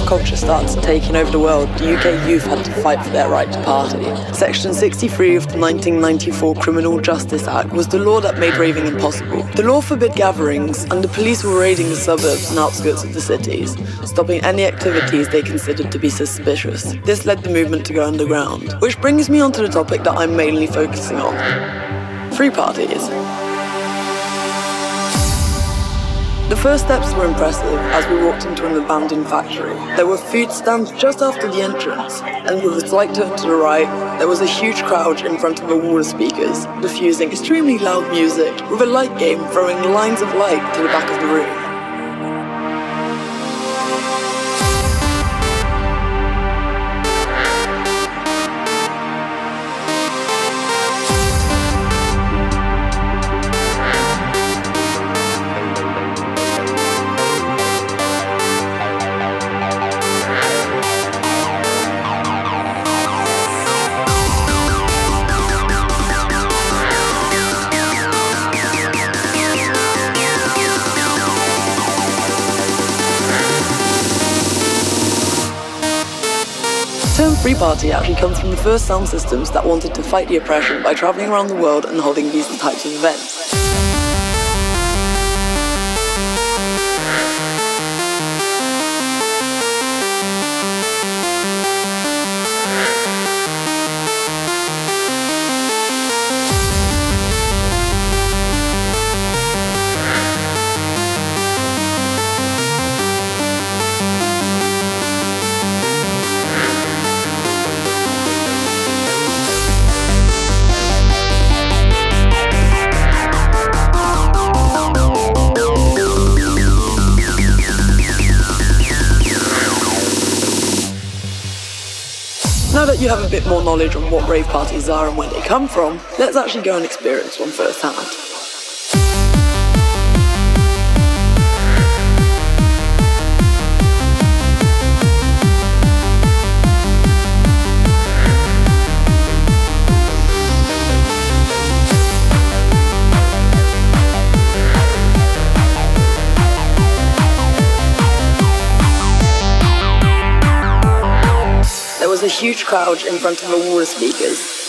culture started taking over the world, the UK youth had to fight for their right to party. Section 63 of the 1994 Criminal Justice Act was the law that made raving impossible. The law forbid gatherings, and the police were raiding the suburbs and outskirts of the cities, stopping any activities they considered to be suspicious. This led the movement to go underground. Which brings me onto the topic that I'm mainly focusing on: free parties. The first steps were impressive as we walked into an abandoned factory. There were food stands just after the entrance, and with a slight turn to the right, there was a huge crowd in front of a wall of speakers, diffusing extremely loud music, with a light game throwing lines of light to the back of the room. The term free party actually comes from the first sound systems that wanted to fight the oppression by travelling around the world and holding these types of events. Now that you have a bit more knowledge on what rave parties are and where they come from, let's actually go and experience one firsthand. There was a huge crowd in front of a wall of speakers.